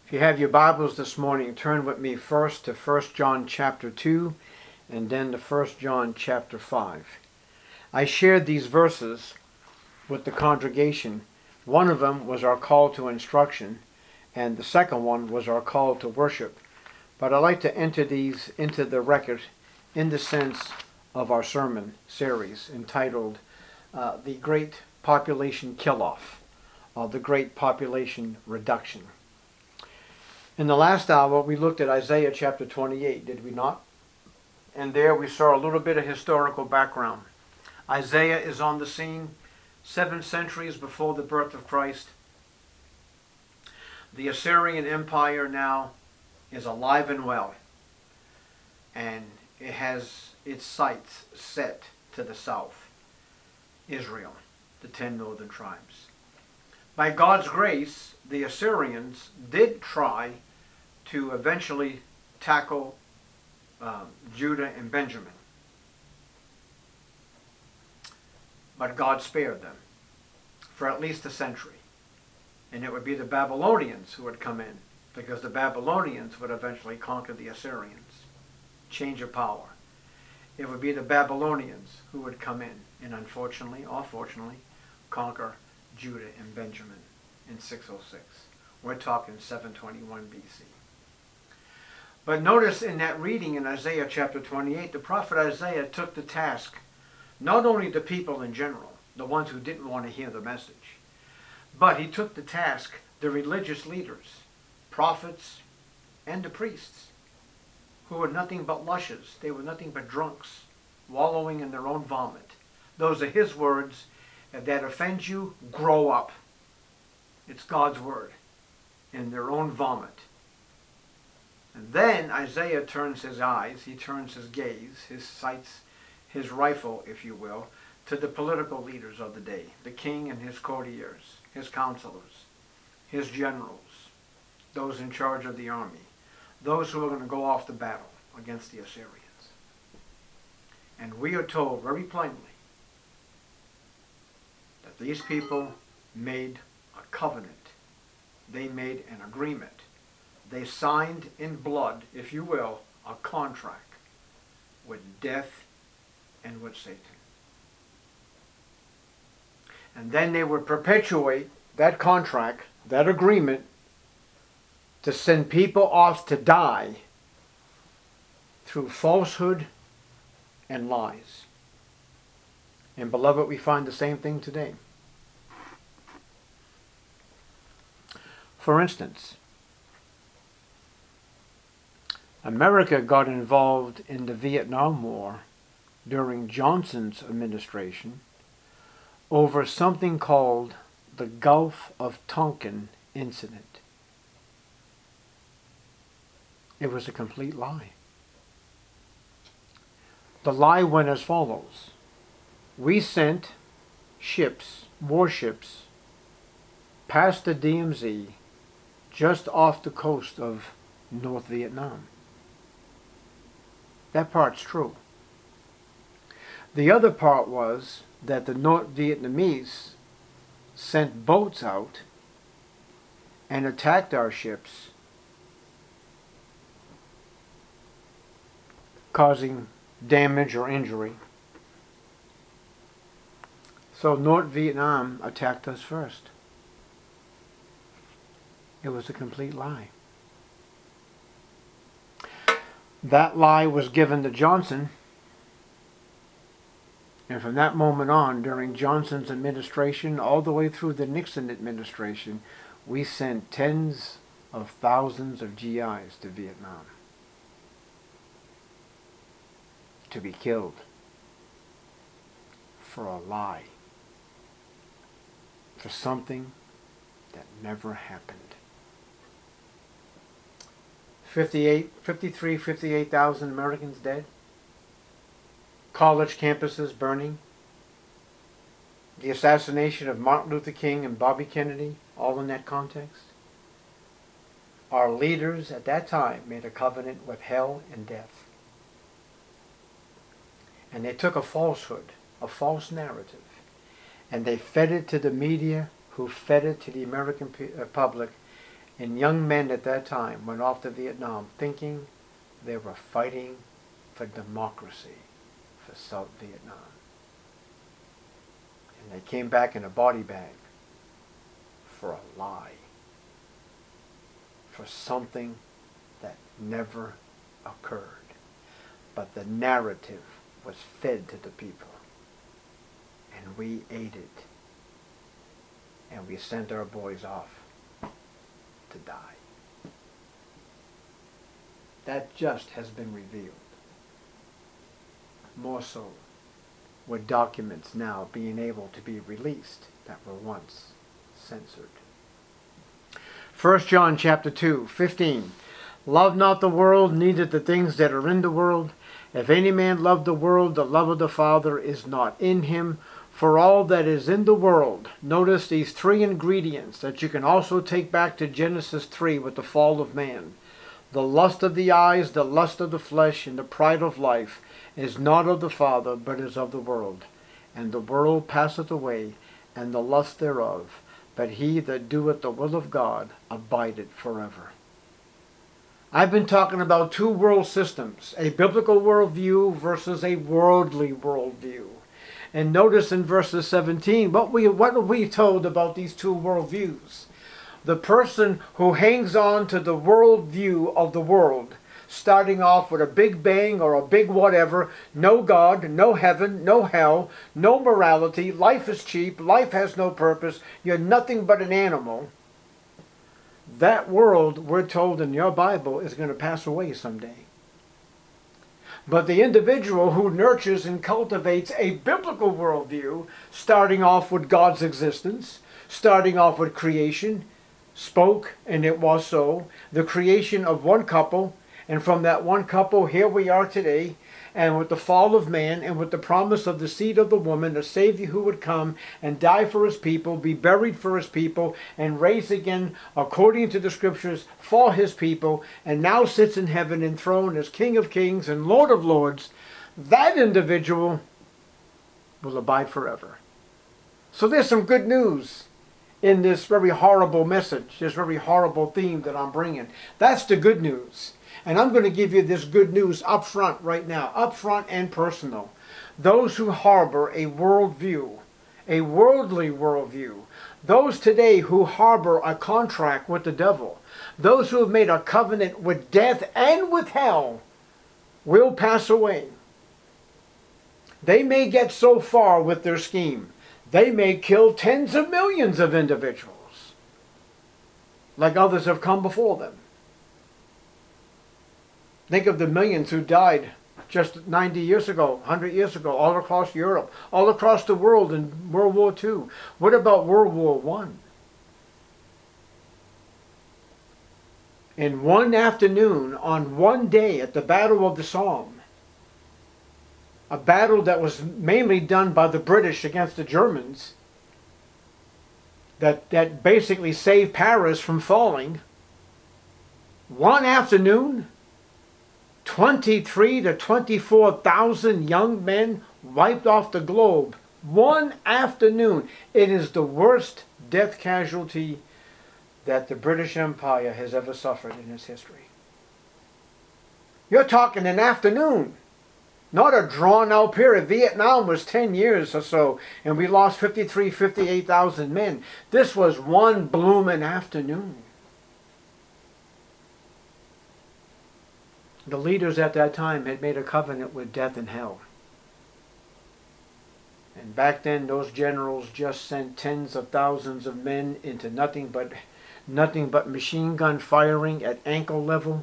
If you have your Bibles this morning, turn with me first to 1 John chapter 2 and then to 1 John chapter 5. I shared these verses with the congregation. One of them was our call to instruction, and the second one was our call to worship. But I'd like to enter these into the record in the sense of our sermon series entitled The Great Population Kill-Off, or The Great Population Reduction. In the last hour, we looked at Isaiah chapter 28, did we not? And there we saw a little bit of historical background. Isaiah is on the scene 7 centuries before the birth of Christ. The Assyrian Empire now is alive and well, and it has its sights set to the south, Israel, the 10 northern tribes. By God's grace, the Assyrians did try to eventually tackle Judah and Benjamin. But God spared them for at least a century. And it would be the Babylonians who would come in, because the Babylonians would eventually conquer the Assyrians. Change of power. It would be the Babylonians who would come in and unfortunately or fortunately conquer Judah and Benjamin in 606. We're talking 721 BC. But notice in that reading in Isaiah chapter 28, the prophet Isaiah took to task not only the people in general, the ones who didn't want to hear the message, but he took to task the religious leaders, prophets, and the priests, who were nothing but lushes. They were nothing but drunks, wallowing in their own vomit. Those are his words. If that offends you, grow up. It's God's word. In their own vomit. And then Isaiah turns his eyes, he turns his gaze, his sights, his rifle, if you will, to the political leaders of the day, the king and his courtiers, his counselors, his generals, those in charge of the army, those who are going to go off to battle against the Assyrians. And we are told very plainly that these people made a covenant. They made an agreement. They signed in blood, if you will, a contract with death and with Satan. And then they would perpetuate that contract, that agreement, to send people off to die through falsehood and lies. And beloved, we find the same thing today. For instance, America got involved in the Vietnam War during Johnson's administration over something called the Gulf of Tonkin incident. It was a complete lie. The lie went as follows. We sent ships, warships, past the DMZ, just off the coast of North Vietnam. That part's true. The other part was that the North Vietnamese sent boats out and attacked our ships, causing damage or injury. So North Vietnam attacked us first. It was a complete lie. That lie was given to Johnson, and from that moment on, during Johnson's administration, all the way through the Nixon administration, we sent tens of thousands of GIs to Vietnam to be killed for a lie, for something that never happened. 58,000 Americans dead. College campuses burning. The assassination of Martin Luther King and Bobby Kennedy, all in that context. Our leaders at that time made a covenant with hell and death. And they took a falsehood, a false narrative, and they fed it to the media, who fed it to the American public, And young men at that time went off to Vietnam thinking they were fighting for democracy for South Vietnam. And they came back in a body bag for a lie. For something that never occurred. But the narrative was fed to the people. And we ate it. And we sent our boys off to die. That just has been revealed. More so, with documents now being able to be released that were once censored. 1 John chapter 2, 15. Love not the world, neither the things that are in the world. If any man love the world, the love of the Father is not in him. For all that is in the world, notice these three ingredients that you can also take back to Genesis 3 with the fall of man. The lust of the eyes, the lust of the flesh, and the pride of life is not of the Father, but is of the world. And the world passeth away, and the lust thereof. But he that doeth the will of God abideth forever. I've been talking about two world systems, a biblical worldview versus a worldly worldview. And notice in verses 17, what are we told about these two worldviews? The person who hangs on to the worldview of the world, starting off with a big bang or a big whatever, no God, no heaven, no hell, no morality, life is cheap, life has no purpose, you're nothing but an animal. That world, we're told in your Bible, is going to pass away someday. But the individual who nurtures and cultivates a biblical worldview, starting off with God's existence, starting off with creation, spoke and it was so, the creation of one couple, and from that one couple here we are today, and with the fall of man and with the promise of the seed of the woman, a Savior who would come and die for his people, be buried for his people, and raise again according to the scriptures for his people, and now sits in heaven enthroned as King of kings and Lord of lords, that individual will abide forever. So there's some good news in this very horrible message, this very horrible theme that I'm bringing. That's the good news. And I'm going to give you this good news up front right now, up front and personal. Those who harbor a worldview, a worldly worldview, those today who harbor a contract with the devil, those who have made a covenant with death and with hell, will pass away. They may get so far with their scheme. They may kill tens of millions of individuals, like others have come before them. Think of the millions who died just 90 years ago, 100 years ago, all across Europe, all across the world in World War II. What about World War I? In one afternoon, on one day at the Battle of the Somme, a battle that was mainly done by the British against the Germans, that basically saved Paris from falling, one afternoon, 23 to 24,000 young men wiped off the globe. One afternoon. It is the worst death casualty that the British Empire has ever suffered in its history. You're talking an afternoon, not a drawn-out period. Vietnam was 10 years or so, and we lost 58,000 men. This was one blooming afternoon. The leaders at that time had made a covenant with death and hell. And back then, those generals just sent tens of thousands of men into nothing but machine gun firing at ankle level,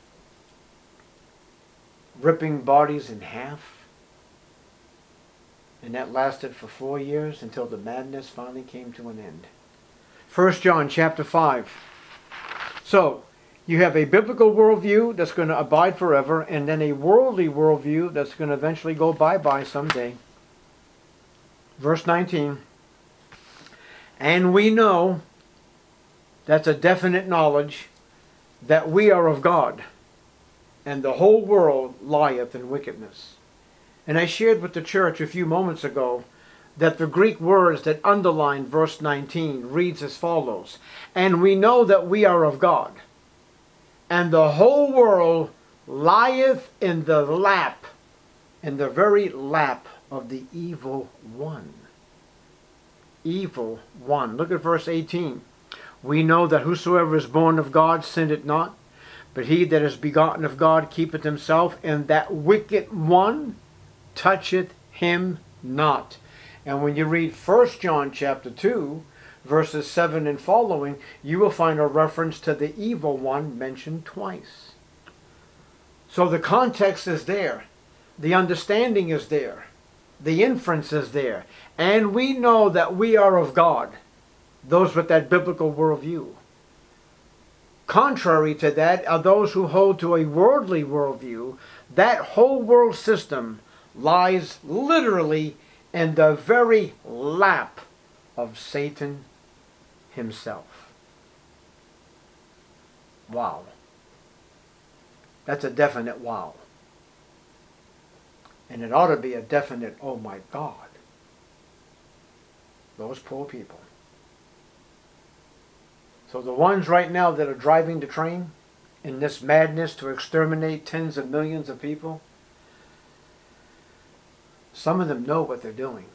ripping bodies in half. And that lasted for 4 years until the madness finally came to an end. 1 John chapter 5. So, you have a biblical worldview that's going to abide forever, and then a worldly worldview that's going to eventually go bye-bye someday. Verse 19. And we know, that's a definite knowledge, that we are of God, and the whole world lieth in wickedness. And I shared with the church a few moments ago that the Greek words that underline verse 19 reads as follows: "And we know that we are of God, and the whole world lieth in the lap," in the very lap of the evil one. Evil one. Look at verse 18. "We know that whosoever is born of God sinneth not, but he that is begotten of God keepeth himself, and that wicked one toucheth him not." And when you read 1 John chapter 2, verses 7 and following, you will find a reference to the evil one mentioned twice. So the context is there. The understanding is there. The inference is there. And we know that we are of God, those with that biblical worldview. Contrary to that are those who hold to a worldly worldview. That whole world system lies literally in the very lap of Satan himself. Wow. That's a definite wow. And it ought to be a definite, oh my God. Those poor people. So the ones right now that are driving the train in this madness to exterminate tens of millions of people, some of them know what they're doing.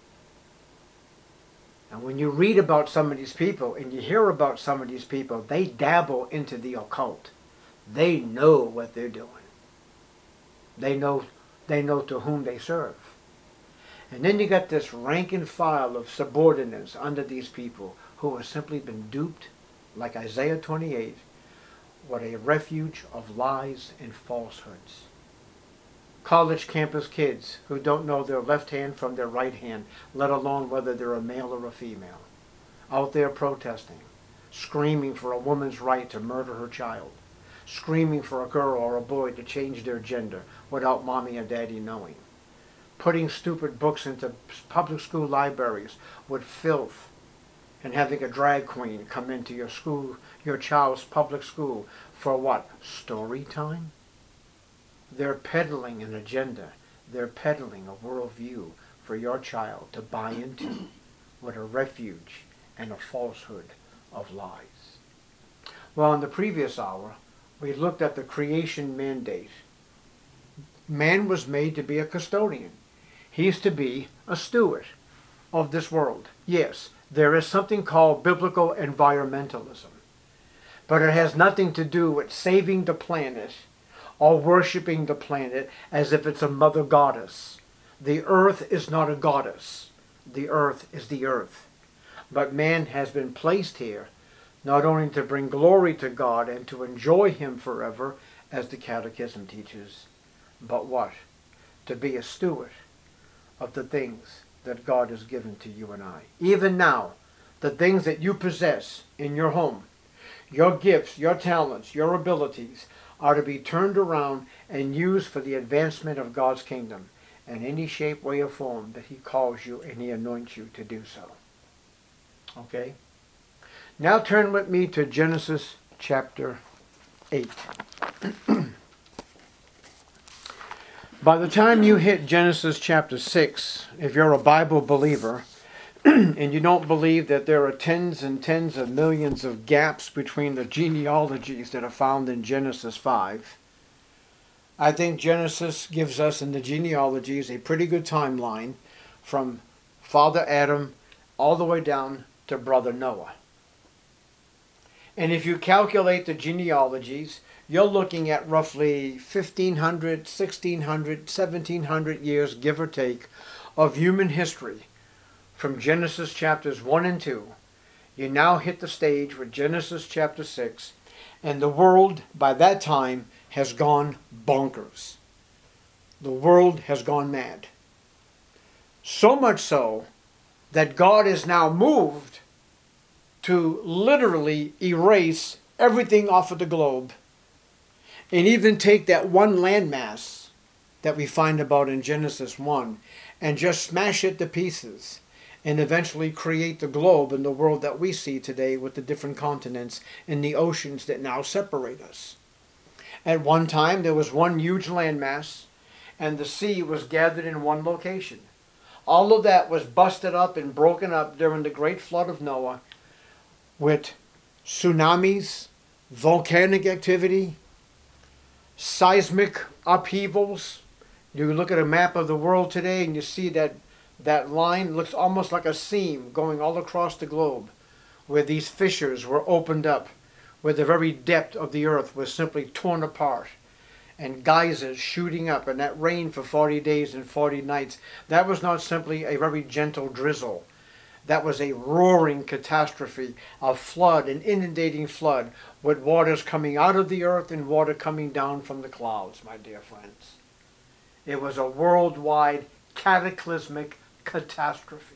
And when you read about some of these people and you hear about some of these people, they dabble into the occult. They know what they're doing. They know to whom they serve. And then you got this rank and file of subordinates under these people who have simply been duped, like Isaiah 28, what a refuge of lies and falsehoods. College campus kids who don't know their left hand from their right hand, let alone whether they're a male or a female, out there protesting, screaming for a woman's right to murder her child, screaming for a girl or a boy to change their gender without mommy and daddy knowing, putting stupid books into public school libraries with filth, and having a drag queen come into your school, your child's public school, for what? Story time? They're peddling an agenda. They're peddling a worldview for your child to buy into with a refuge and a falsehood of lies. Well, in the previous hour, we looked at the creation mandate. Man was made to be a custodian. He's to be a steward of this world. Yes, there is something called biblical environmentalism, but it has nothing to do with saving the planet or worshiping the planet as if it's a mother goddess. The earth is not a goddess. The earth is the earth. But man has been placed here not only to bring glory to God and to enjoy Him forever, as the Catechism teaches, but what? To be a steward of the things that God has given to you and I. Even now, the things that you possess in your home, your gifts, your talents, your abilities, are to be turned around and used for the advancement of God's kingdom in any shape, way, or form that He calls you and He anoints you to do so. Okay? Now turn with me to Genesis chapter 8. By the time you hit Genesis chapter 6, if you're a Bible believer, and you don't believe that there are tens and tens of millions of gaps between the genealogies that are found in Genesis 5, I think Genesis gives us in the genealogies a pretty good timeline from Father Adam all the way down to Brother Noah. And if you calculate the genealogies, you're looking at roughly 1,500, 1,600, 1,700 years, give or take, of human history. From Genesis chapters 1 and 2, you now hit the stage with Genesis chapter 6, and the world by that time has gone bonkers. The world has gone mad. So much so that God is now moved to literally erase everything off of the globe and even take that one landmass that we find about in Genesis 1 and just smash it to pieces, and eventually create the globe and the world that we see today with the different continents and the oceans that now separate us. At one time, there was one huge landmass, and the sea was gathered in one location. All of that was busted up and broken up during the great flood of Noah with tsunamis, volcanic activity, seismic upheavals. You look at a map of the world today and you see that line looks almost like a seam going all across the globe, where these fissures were opened up, where the very depth of the earth was simply torn apart, and geysers shooting up, and that rain for 40 days and 40 nights. That was not simply a very gentle drizzle. That was a roaring catastrophe, a flood, an inundating flood, with waters coming out of the earth and water coming down from the clouds, my dear friends. It was a worldwide cataclysmic catastrophe.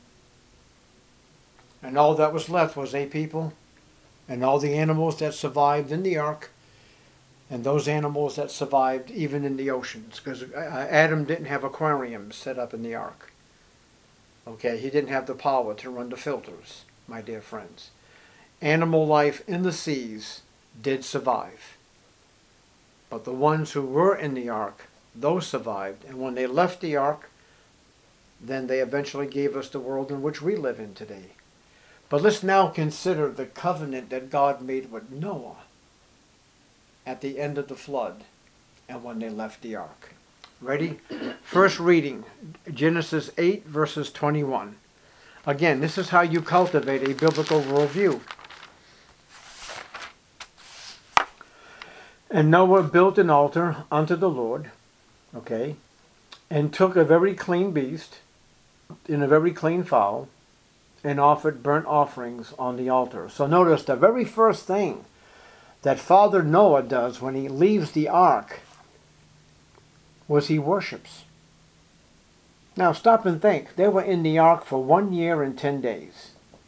And all that was left was a people and all the animals that survived in the ark, and those animals that survived even in the oceans, because Adam didn't have aquariums set up in the ark. Okay, he didn't have the power to run the filters, my dear friends. Animal life in the seas did survive. But the ones who were in the ark, those survived. And when they left the ark, then they eventually gave us the world in which we live in today. But let's now consider the covenant that God made with Noah at the end of the flood and when they left the ark. Ready? First reading, Genesis 8, verses 21. Again, this is how you cultivate a biblical worldview. And Noah built an altar unto the Lord, okay, and took a very clean beast and a very clean fowl, and offered burnt offerings on the altar. So notice the very first thing that Father Noah does when he leaves the ark was he worships. Now stop and think. They were in the ark for 1 year and 10 days.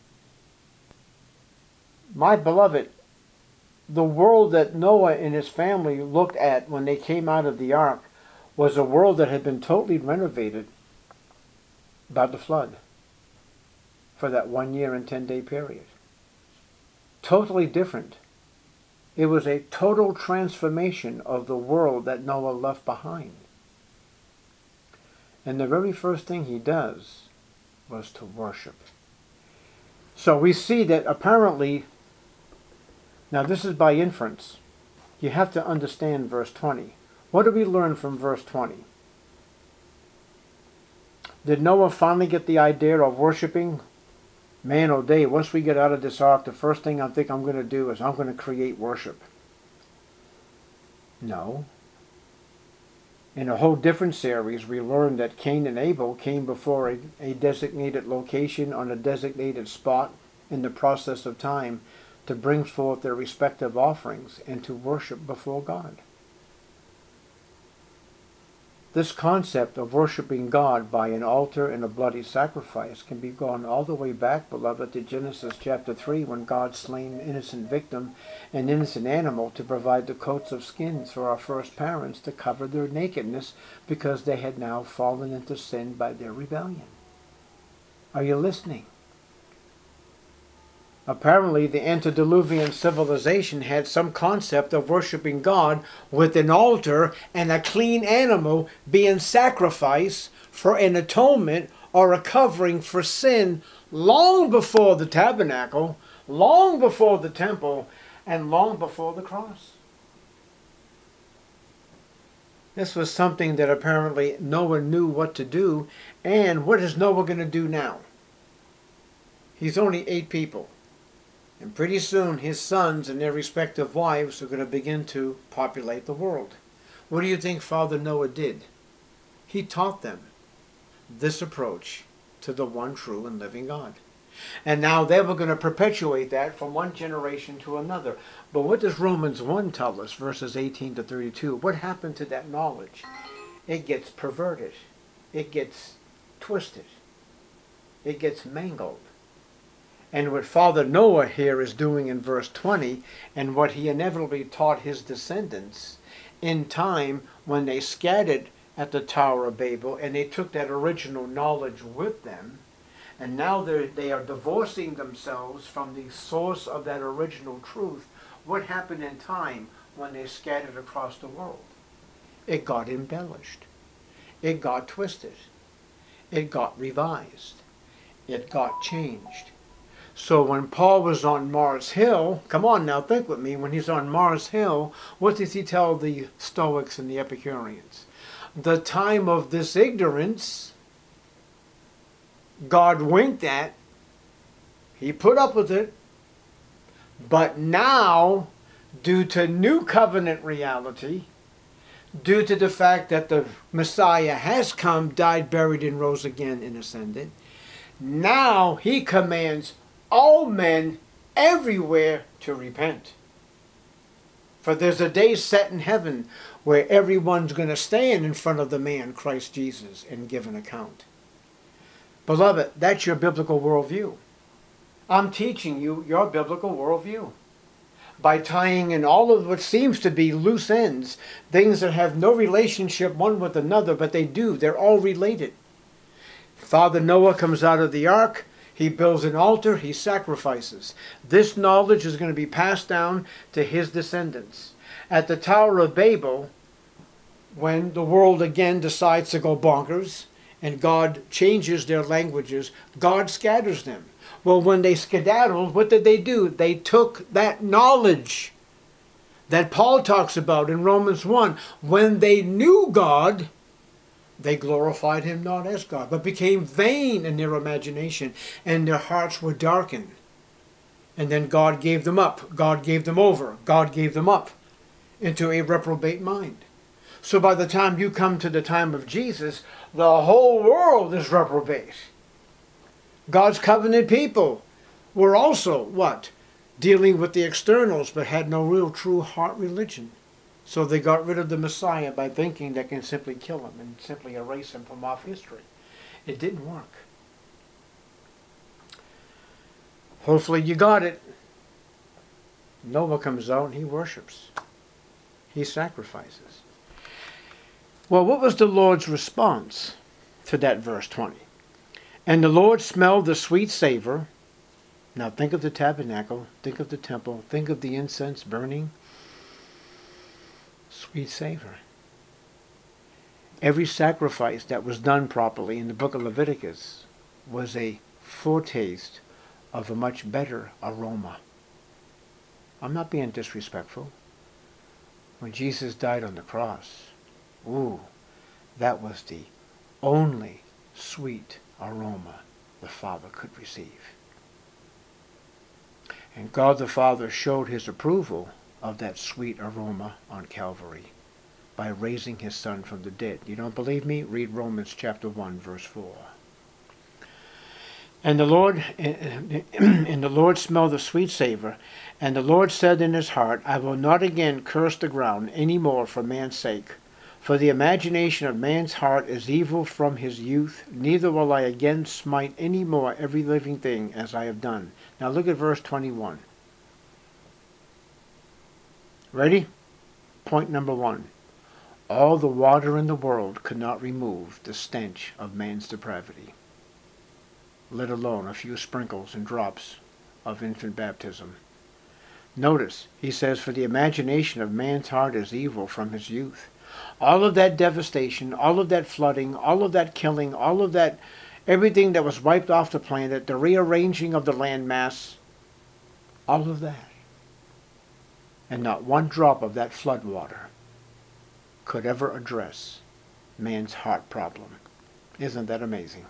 My beloved, the world that Noah and his family looked at when they came out of the ark was a world that had been totally renovated by the flood for that 1 year and 10 day period. Totally different. It was a total transformation of the world that Noah left behind. And the very first thing he does was to worship. So we see that apparently, now this is by inference. You have to understand verse 20. What do we learn from verse 20? Did Noah finally get the idea of worshiping? Man, oh day, once we get out of this ark, the first thing I think I'm going to do is I'm going to create worship. No. In a whole different series, we learned that Cain and Abel came before a designated location on a designated spot in the process of time to bring forth their respective offerings and to worship before God. This concept of worshiping God by an altar and a bloody sacrifice can be gone all the way back, beloved, to Genesis chapter 3, when God slain an innocent victim, an innocent animal, to provide the coats of skins for our first parents to cover their nakedness because they had now fallen into sin by their rebellion. Are you listening? Apparently, the antediluvian civilization had some concept of worshiping God with an altar and a clean animal being sacrificed for an atonement or a covering for sin long before the tabernacle, long before the temple, and long before the cross. This was something that apparently Noah knew what to do. And what is Noah going to do now? He's only 8 people. And pretty soon his sons and their respective wives are going to begin to populate the world. What do you think Father Noah did? He taught them this approach to the one true and living God. And now they were going to perpetuate that from one generation to another. But what does Romans 1 tell us, verses 18 to 32? What happened to that knowledge? It gets perverted. It gets twisted. It gets mangled. And what Father Noah here is doing in verse 20, and what he inevitably taught his descendants in time when they scattered at the Tower of Babel, and they took that original knowledge with them, and now they are divorcing themselves from the source of that original truth. What happened in time when they scattered across the world? It got embellished. It got twisted. it got revised. It got changed. So when Paul was on Mars Hill, come on now, think with me, when he's on Mars Hill, what does he tell the Stoics and the Epicureans? The time of this ignorance, God winked at, he put up with it, but now, due to new covenant reality, due to the fact that the Messiah has come, died, buried, and rose again and ascended, now he commands all men everywhere to repent. For there's a day set in heaven where everyone's going to stand in front of the man, Christ Jesus, and give an account. Beloved, that's your biblical worldview. I'm teaching you your biblical worldview by tying in all of what seems to be loose ends, things that have no relationship one with another, but they do. They're all related. Father Noah comes out of the ark. He builds an altar, he sacrifices. This knowledge is going to be passed down to his descendants. At the Tower of Babel, when the world again decides to go bonkers, and God changes their languages, God scatters them. Well, when they skedaddled, what did they do? They took that knowledge that Paul talks about in Romans 1. When they knew God, they glorified him not as God, but became vain in their imagination, and their hearts were darkened. And then God gave them up. God gave them over. God gave them up into a reprobate mind. So by the time you come to the time of Jesus, the whole world is reprobate. God's covenant people were also, what? Dealing with the externals, but had no real true heart religion. So they got rid of the Messiah by thinking they can simply kill him and simply erase him from off history. It didn't work. Hopefully you got it. Noah comes out and he worships. He sacrifices. Well, what was the Lord's response to that verse 20? And the Lord smelled the sweet savor. Now think of the tabernacle, think of the temple, think of the incense burning. Sweet savor. Every sacrifice that was done properly in the book of Leviticus was a foretaste of a much better aroma. I'm not being disrespectful. When Jesus died on the cross, that was the only sweet aroma the Father could receive. And God the Father showed his approval of that sweet aroma on Calvary by raising his Son from the dead. You don't believe me? Read Romans chapter 1, verse 4. And the Lord smelled the sweet savor, and the Lord said in his heart, I will not again curse the ground any more for man's sake. For the imagination of man's heart is evil from his youth, neither will I again smite any more every living thing as I have done. Now look at verse 21. Ready? Point number 1. All the water in the world could not remove the stench of man's depravity, let alone a few sprinkles and drops of infant baptism. Notice, he says, for the imagination of man's heart is evil from his youth. All of that devastation, all of that flooding, all of that killing, all of that, everything that was wiped off the planet, the rearranging of the land mass, all of that. And not one drop of that flood water could ever address man's heart problem. Isn't that amazing?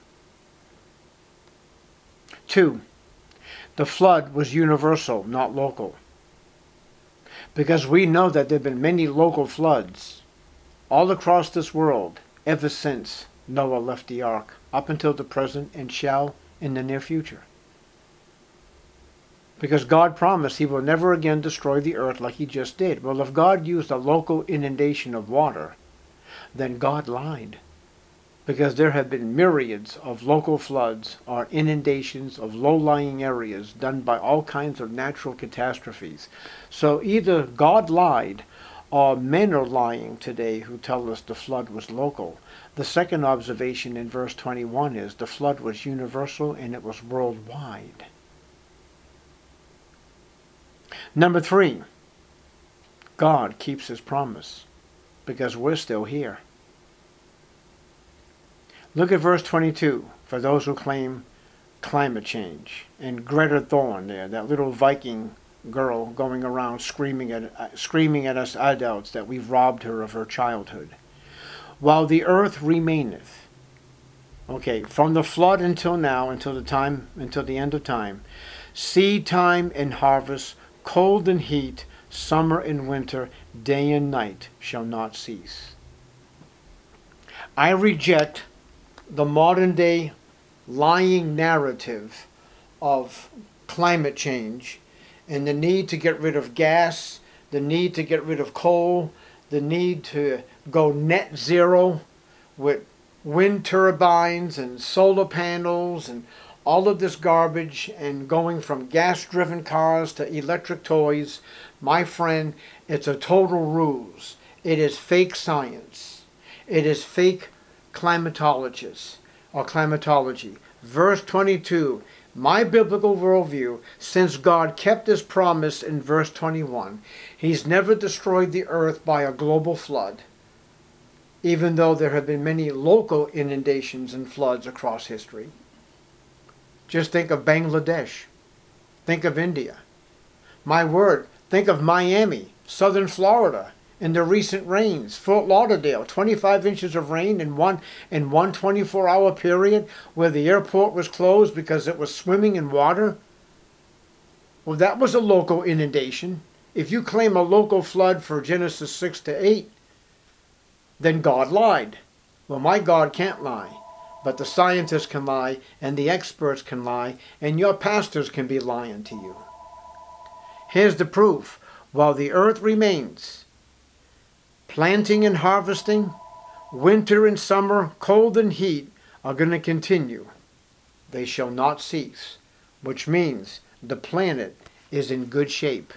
2. The flood was universal, not local. Because we know that there have been many local floods all across this world ever since Noah left the ark, up until the present, and shall in the near future. Because God promised he will never again destroy the earth like he just did. Well, if God used a local inundation of water, then God lied. Because there have been myriads of local floods or inundations of low-lying areas done by all kinds of natural catastrophes. So either God lied or men are lying today who tell us the flood was local. The second observation in verse 21 is the flood was universal and it was worldwide. Number 3, God keeps his promise because we're still here. Look at verse 22 for those who claim climate change. And Greta Thorn there, that little Viking girl going around screaming at us adults that we've robbed her of her childhood. While the earth remaineth, okay, from the flood until now, until the end of time, seed time and harvest, cold and heat, summer and winter, day and night shall not cease. I reject the modern day lying narrative of climate change and the need to get rid of gas, the need to get rid of coal, the need to go net zero with wind turbines and solar panels and all of this garbage, and going from gas-driven cars to electric toys. My friend, it's a total ruse. It is fake science. It is fake climatologists or climatology. Verse 22, my biblical worldview, since God kept his promise in verse 21, he's never destroyed the earth by a global flood, even though there have been many local inundations and floods across history. Just think of Bangladesh. Think of India. My word, think of Miami, southern Florida, in the recent rains. Fort Lauderdale, 25 inches of rain in one 24-hour period where the airport was closed because it was swimming in water. Well, that was a local inundation. If you claim a local flood for Genesis 6 to 8, then God lied. Well, my God can't lie. But the scientists can lie, and the experts can lie, and your pastors can be lying to you. Here's the proof. While the earth remains, planting and harvesting, winter and summer, cold and heat are going to continue. They shall not cease, which means the planet is in good shape.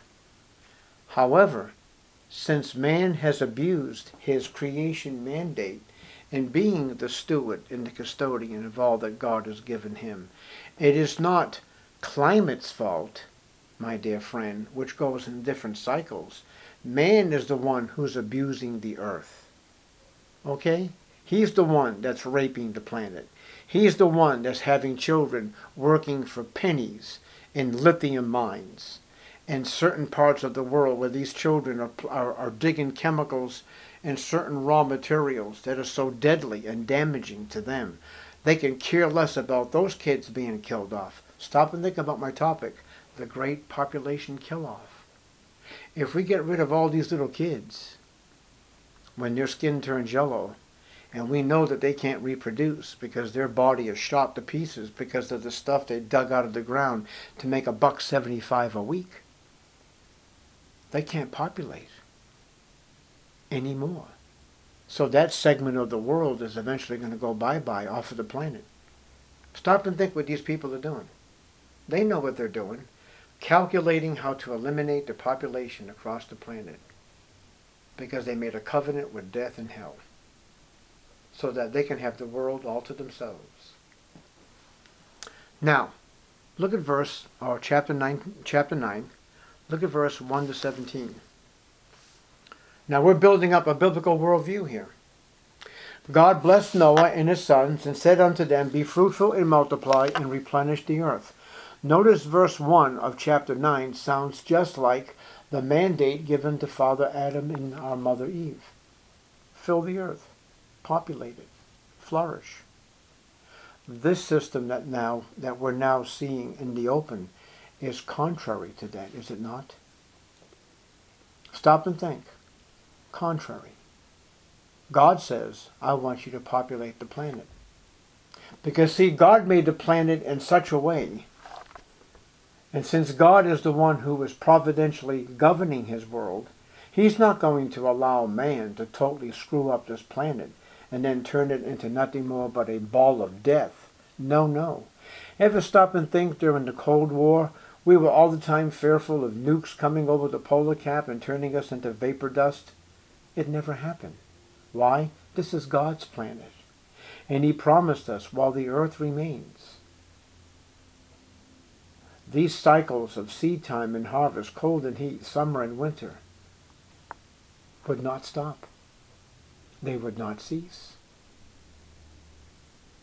However, since man has abused his creation mandate, and being the steward and the custodian of all that God has given him, it is not climate's fault, my dear friend, which goes in different cycles. Man is the one who's abusing the earth. Okay? He's the one that's raping the planet. He's the one that's having children working for pennies in lithium mines in certain parts of the world where these children are digging chemicals and certain raw materials that are so deadly and damaging to them. They can care less about those kids being killed off. Stop and think about my topic, the great population kill-off. If we get rid of all these little kids when their skin turns yellow, and we know that they can't reproduce because their body is shot to pieces because of the stuff they dug out of the ground to make $1.75 a week, they can't populate anymore. So that segment of the world is eventually going to go bye-bye off of the planet. Stop and think what these people are doing. They know what they're doing, calculating how to eliminate the population across the planet because they made a covenant with death and hell so that they can have the world all to themselves. Now, look at chapter 9, look at verse 1 to 17. Now we're building up a biblical worldview here. God blessed Noah and his sons and said unto them, be fruitful and multiply and replenish the earth. Notice verse 1 of chapter 9 sounds just like the mandate given to Father Adam and our Mother Eve. Fill the earth, populate it, flourish. This system that we're now seeing in the open is contrary to that, is it not? Stop and think. Contrary. God says, I want you to populate the planet. Because see, God made the planet in such a way, and since God is the one who is providentially governing his world, he's not going to allow man to totally screw up this planet and then turn it into nothing more but a ball of death. No, no. Ever stop and think during the Cold War, we were all the time fearful of nukes coming over the polar cap and turning us into vapor dust? It never happened. Why? This is God's planet. And he promised us while the earth remains. These cycles of seed time and harvest, cold and heat, summer and winter, would not stop. They would not cease.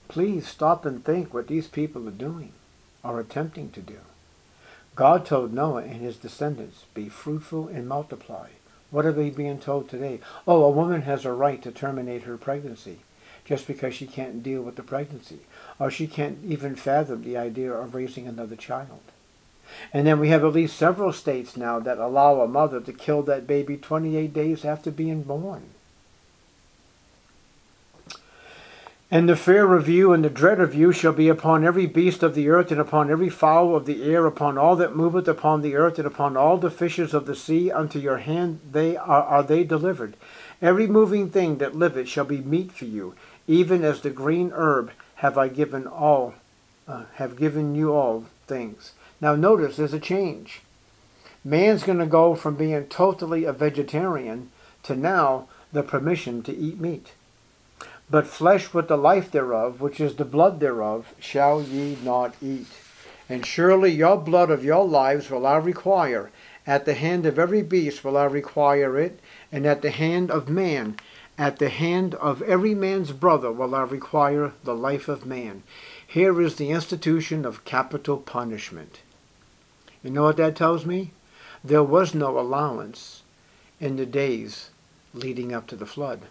Please stop and think what these people are doing or attempting to do. God told Noah and his descendants, be fruitful and multiply. What are they being told today? Oh, a woman has a right to terminate her pregnancy just because she can't deal with the pregnancy, or she can't even fathom the idea of raising another child. And then we have at least several states now that allow a mother to kill that baby 28 days after being born. And the fear of you and the dread of you shall be upon every beast of the earth, and upon every fowl of the air, upon all that moveth upon the earth, and upon all the fishes of the sea. Unto your hand are they delivered. Every moving thing that liveth shall be meat for you, even as the green herb have given you all things. Now notice there's a change. Man's going to go from being totally a vegetarian to now the permission to eat meat. But flesh with the life thereof, which is the blood thereof, shall ye not eat. And surely your blood of your lives will I require. At the hand of every beast will I require it, and at the hand of man, at the hand of every man's brother will I require the life of man. Here is the institution of capital punishment. You know what that tells me? There was no allowance in the days leading up to the flood.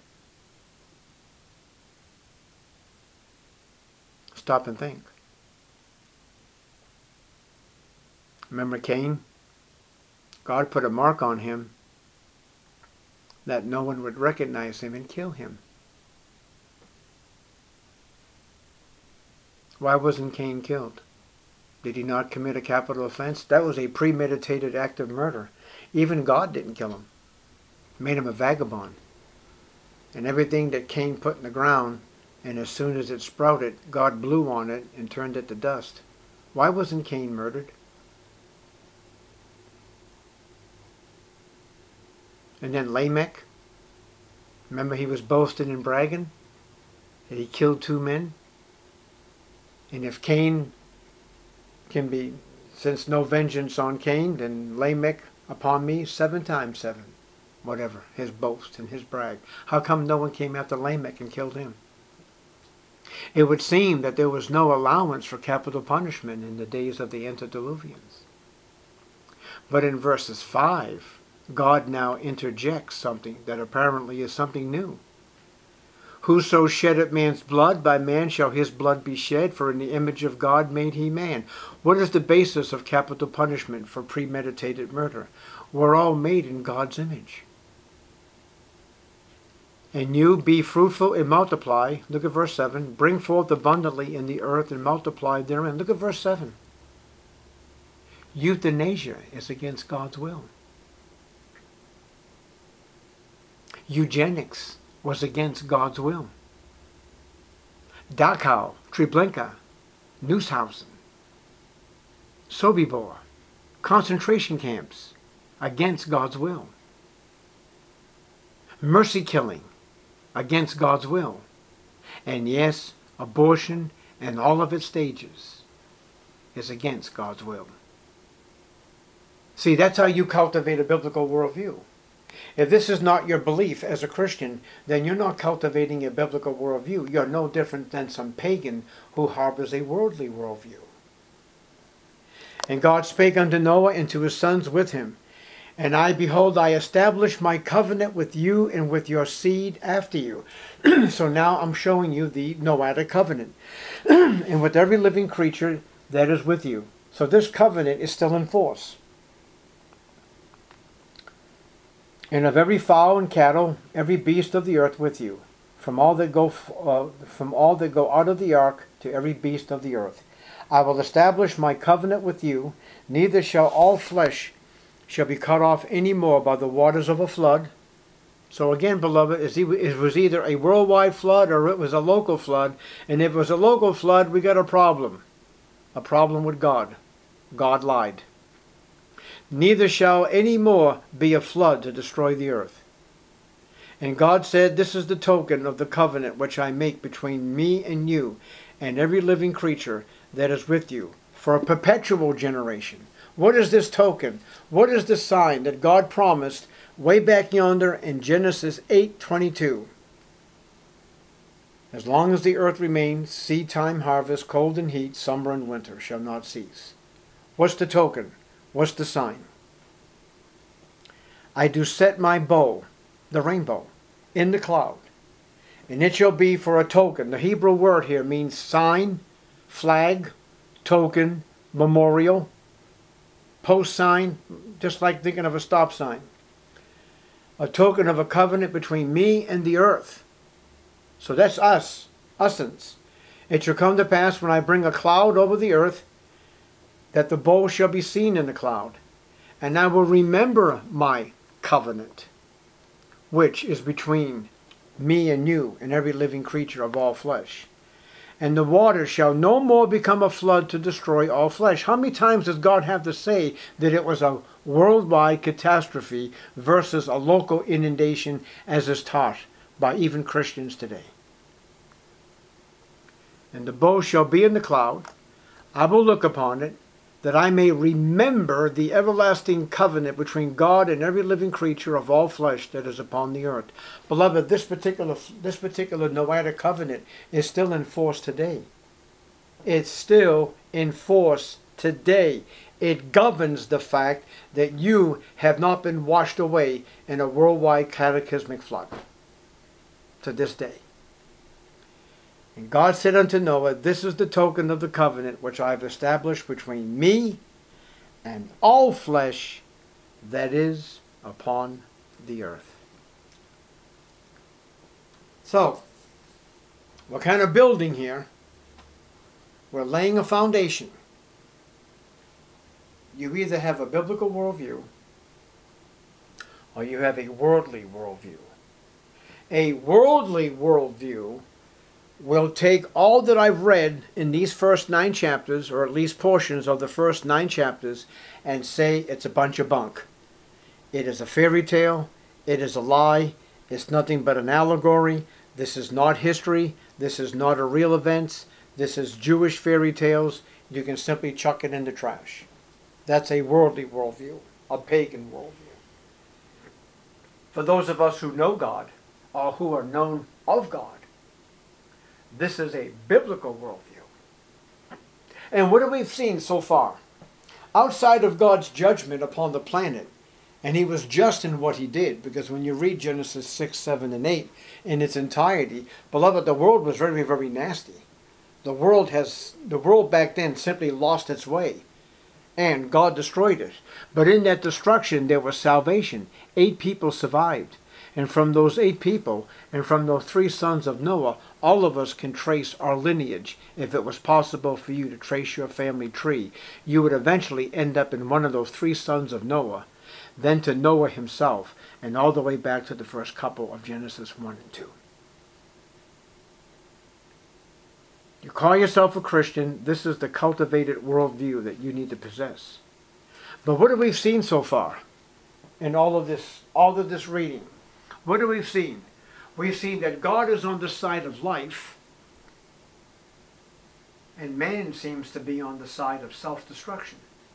Stop and think. Remember Cain? God put a mark on him that no one would recognize him and kill him. Why wasn't Cain killed? Did he not commit a capital offense? That was a premeditated act of murder. Even God didn't kill him. Made him a vagabond. And everything that Cain put in the ground, and as soon as it sprouted, God blew on it and turned it to dust. Why wasn't Cain murdered? And then Lamech, remember he was boasting and bragging that he killed 2 men? And if Cain can be, since no vengeance on Cain, then Lamech upon me 7 times 7. Whatever, his boast and his brag. How come no one came after Lamech and killed him? It would seem that there was no allowance for capital punishment in the days of the antediluvians. But in verses 5, God now interjects something that apparently is something new. Whoso sheddeth man's blood, by man shall his blood be shed, for in the image of God made he man. What is the basis of capital punishment for premeditated murder? We're all made in God's image. And you be fruitful and multiply. Look at verse 7. Bring forth abundantly in the earth and multiply therein. Look at verse 7. Euthanasia is against God's will. Eugenics was against God's will. Dachau, Treblinka, Nushausen, Sobibor, concentration camps, against God's will. Mercy killing, against God's will. And yes, abortion and all of its stages is against God's will. See, that's how you cultivate a biblical worldview. If this is not your belief as a Christian, then you're not cultivating a biblical worldview. You're no different than some pagan who harbors a worldly worldview. And God spake unto Noah and to his sons with him, and I, behold, I establish my covenant with you and with your seed after you. So now I'm showing you the Noahic covenant. And with every living creature that is with you. So this covenant is still in force. And of every fowl and cattle, every beast of the earth with you, from all that go out of the ark to every beast of the earth. I will establish my covenant with you, neither shall all flesh shall be cut off any more by the waters of a flood. So again, beloved, it was either a worldwide flood or it was a local flood. And if it was a local flood, we got a problem. A problem with God. God lied. Neither shall any more be a flood to destroy the earth. And God said, this is the token of the covenant which I make between me and you and every living creature that is with you for a perpetual generation. What is this token? What is the sign that God promised way back yonder in Genesis 8:22? As long as the earth remains, seed time, harvest, cold and heat, summer and winter shall not cease. What's the token? What's the sign? I do set my bow, the rainbow, in the cloud, and it shall be for a token. The Hebrew word here means sign, flag, token, memorial, post sign, just like thinking of a stop sign. A token of a covenant between me and the earth. So that's usance. It shall come to pass when I bring a cloud over the earth, that the bow shall be seen in the cloud, and I will remember my covenant, which is between me and you and every living creature of all flesh. And the waters shall no more become a flood to destroy all flesh. How many times does God have to say that it was a worldwide catastrophe versus a local inundation, as is taught by even Christians today? And the bow shall be in the cloud. I will look upon it, that I may remember the everlasting covenant between God and every living creature of all flesh that is upon the earth. Beloved, this particular Noahic covenant is still in force today. It's still in force today. It governs the fact that you have not been washed away in a worldwide cataclysmic flood to this day. And God said unto Noah, this is the token of the covenant which I have established between me and all flesh that is upon the earth. So, we're kind of building here. We're laying a foundation. You either have a biblical worldview or you have a worldly worldview. A worldly worldview will take all that I've read in these first 9 chapters, or at least portions of the first 9 chapters, and say it's a bunch of bunk. It is a fairy tale. It is a lie. It's nothing but an allegory. This is not history. This is not a real events. This is Jewish fairy tales. You can simply chuck it in the trash. That's a worldly worldview, a pagan worldview. For those of us who know God, or who are known of God, this is a biblical worldview. And what have we seen so far? Outside of God's judgment upon the planet, and he was just in what he did, because when you read Genesis 6, 7, and 8 in its entirety, beloved, the world was very, very nasty. The world back then simply lost its way, and God destroyed it. But in that destruction there was salvation. 8 people survived. And from those 8 people, and from those 3 sons of Noah, all of us can trace our lineage. If it was possible for you to trace your family tree, you would eventually end up in one of those 3 sons of Noah, then to Noah himself, and all the way back to the first couple of Genesis 1 and 2. You call yourself a Christian, this is the cultivated worldview that you need to possess. But what have we seen so far in all of this reading? What have we seen? We've seen that God is on the side of life, and man seems to be on the side of self-destruction.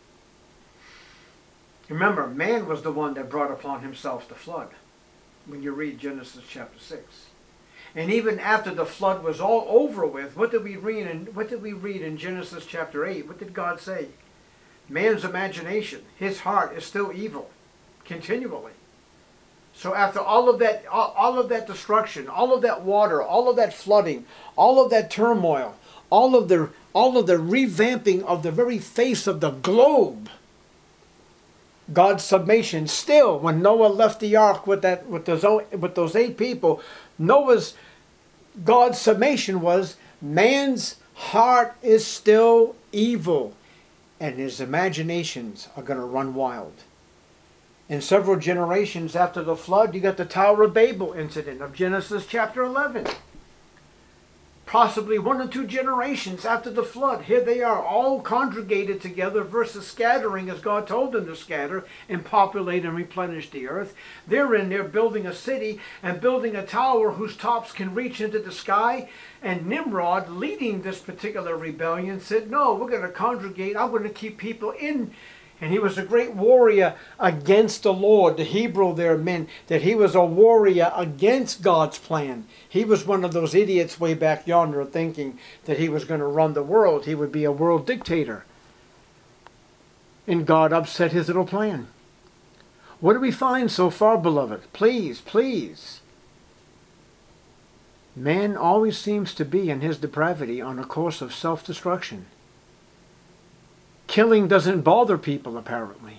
Remember, man was the one that brought upon himself the flood, when you read Genesis chapter 6. And even after the flood was all over with, what did we read in Genesis chapter 8? What did God say? Man's imagination, his heart is still evil, continually. So after all of that destruction, all of that water, all of that flooding, all of that turmoil, all of the revamping of the very face of the globe, God's summation still, when Noah left the ark with those 8 people, God's summation was, man's heart is still evil, and his imaginations are going to run wild. In several generations after the flood, you got the Tower of Babel incident of Genesis chapter 11. Possibly 1 or 2 generations after the flood, here they are all congregated together versus scattering as God told them to scatter and populate and replenish the earth. They're in there building a city and building a tower whose tops can reach into the sky. And Nimrod, leading this particular rebellion, said, no, we're going to congregate. I'm going to keep people in And he was a great warrior against the Lord. The Hebrew there meant that he was a warrior against God's plan. He was one of those idiots way back yonder thinking that he was going to run the world. He would be a world dictator. And God upset his little plan. What do we find so far, beloved? Please, please. Man always seems to be in his depravity on a course of self-destruction. Killing doesn't bother people, apparently.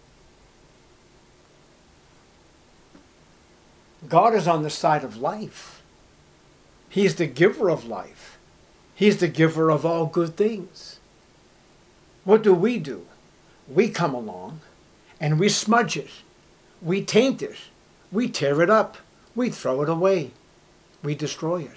God is on the side of life. He's the giver of life. He's the giver of all good things. What do? We come along and we smudge it. We taint it. We tear it up. We throw it away. We destroy it.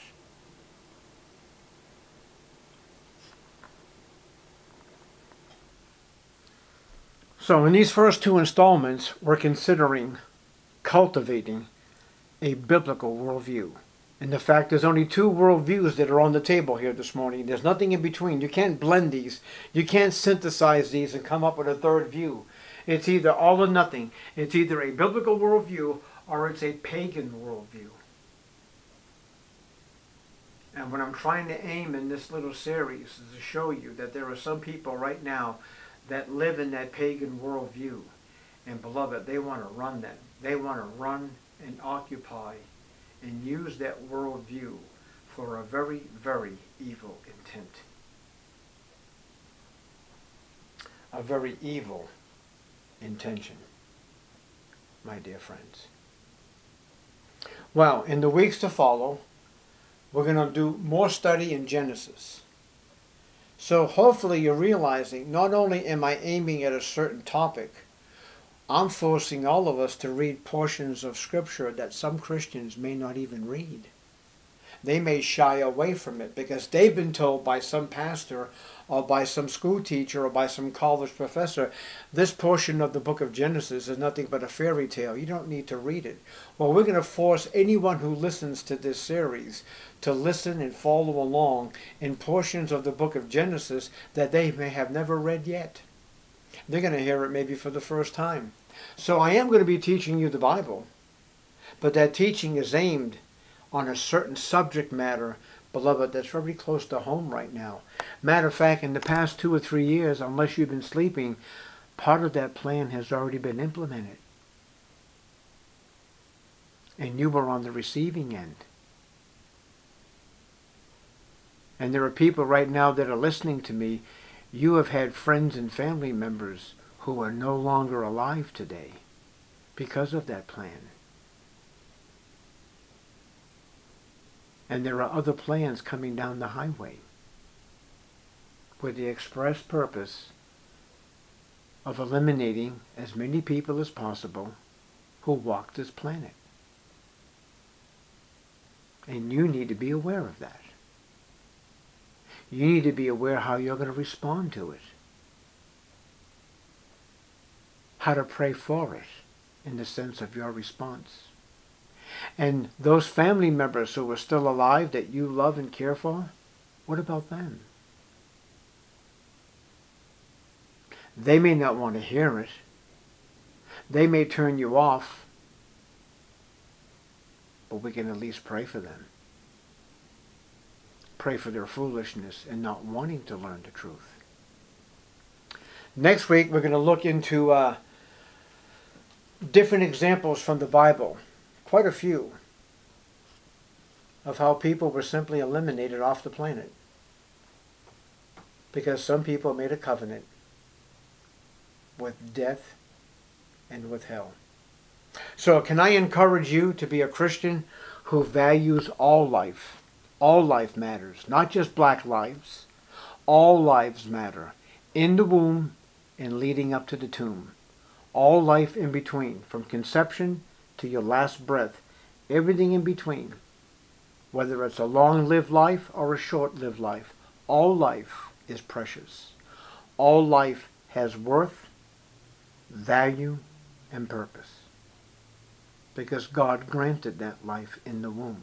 So in these first two installments, we're considering cultivating a biblical worldview. And the fact there's only two worldviews that are on the table here this morning. There's nothing in between. You can't blend these. You can't synthesize these and come up with a third view. It's either all or nothing. It's either a biblical worldview or it's a pagan worldview. And what I'm trying to aim in this little series is to show you that there are some people right now that live in that pagan worldview. And beloved, they want to run that. They want to run and occupy and use that worldview for a very, very evil intent. A very evil intention, my dear friends. Well, in the weeks to follow, we're going to do more study in Genesis. So hopefully you're realizing not only am I aiming at a certain topic, I'm forcing all of us to read portions of Scripture that some Christians may not even read. They may shy away from it because they've been told by some pastor or by some school teacher or by some college professor, this portion of the book of Genesis is nothing but a fairy tale. You don't need to read it. Well, we're going to force anyone who listens to this series to listen and follow along in portions of the book of Genesis that they may have never read yet. They're going to hear it maybe for the first time. So I am going to be teaching you the Bible, but that teaching is aimed on a certain subject matter, beloved, that's very close to home right now. Matter of fact, in the past 2 or 3 years, unless you've been sleeping, part of that plan has already been implemented. And you were on the receiving end. And there are people right now that are listening to me. You have had friends and family members who are no longer alive today because of that plan. And there are other plans coming down the highway with the express purpose of eliminating as many people as possible who walk this planet. And you need to be aware of that. You need to be aware how you're going to respond to it. How to pray for it in the sense of your response. And those family members who are still alive that you love and care for, what about them? They may not want to hear it. They may turn you off. But we can at least pray for them. Pray for their foolishness and not wanting to learn the truth. Next week we're going to look into different examples from the Bible. Quite a few, of how people were simply eliminated off the planet because some people made a covenant with death and with hell. So can I encourage you to be a Christian who values all life? All life matters, not just black lives. All lives matter, in the womb and leading up to the tomb. All life in between, from conception to your last breath, everything in between, whether it's a long-lived life or a short-lived life, all life is precious. All life has worth, value, and purpose, because God granted that life in the womb.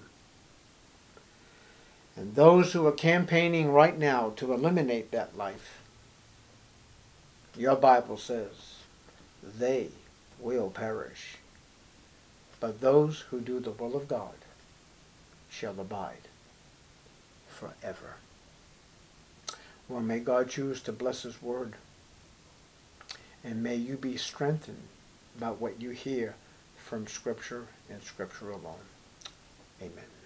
And those who are campaigning right now to eliminate that life, Your Bible says, they will perish, but those who do the will of God shall abide forever. Well, may God choose to bless his word, and may you be strengthened by what you hear from Scripture and Scripture alone. Amen.